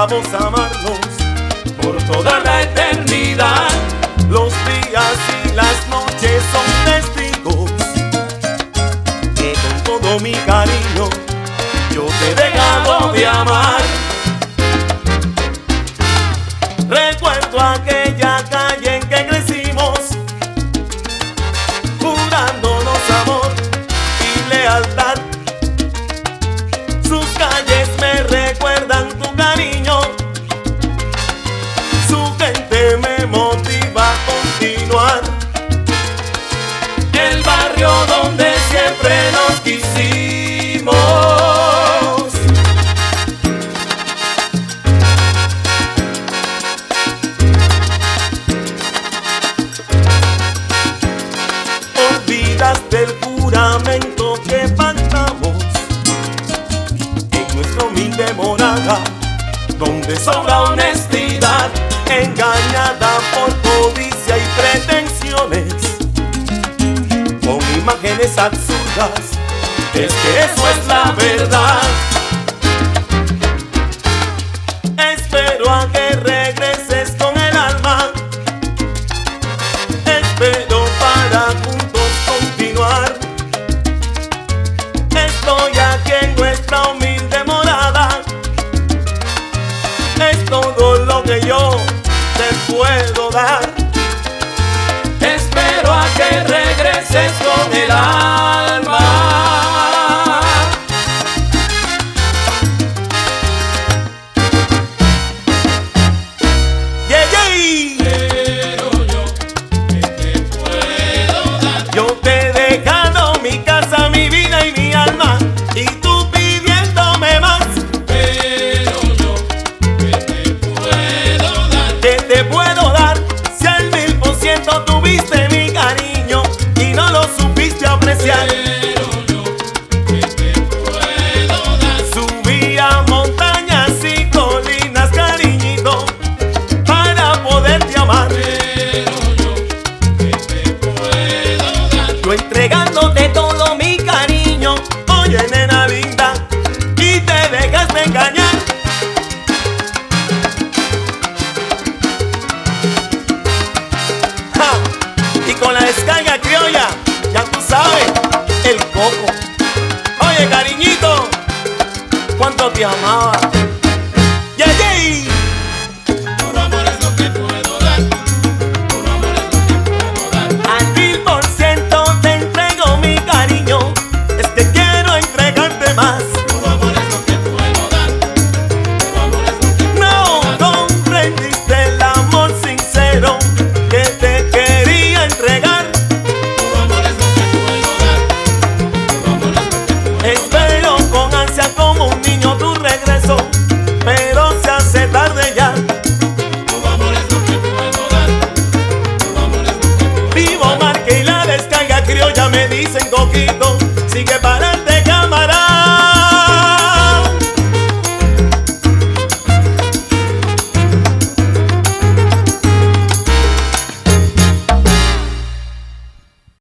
juramos amarnos por toda la eternidad. Los días y las noches son testigos que con todo mi cariño yo te he dejado de amar. Recuerdo aquella calle en que crecimos, jurándonos amor y lealtad. Sus calles me recuerdan tu cariño, su gente me motiva a continuar. El barrio donde siempre nos quisimos. Olvidaste el juramento que pactamos en nuestra humilde morada, donde sobra honestidad, engañada por codicia y pretensiones, con imágenes absurdas. Es que eso es la verdad. Espero a que regreses con el alma. Espero para juntos continuar. Estoy aquí en nuestra humilde morada. Es todo lo que yo te puedo dar. Espero a que regreses con el alma. Yeah, yeah. Pero yo, ¿qué te puedo dar? Yo te he dejado mi casa, mi vida y mi alma, y tú pidiéndome más. Pero yo, ¿qué te puedo dar? ¿Qué te puedo dar si al 1000% tuviste mi cariño y no lo supiste apreciar? Pero yo, ¿qué te puedo dar? Subí a montañas y colinas, cariñito, para poderte amar. Pero yo, ¿qué te puedo dar? Yo entregándote todo mi cariño, oye nena linda, y te dejaste engañar. Ja, y con la descarga criolla, ya tú sabes, el coco. Oye cariñito, cuánto te amaba.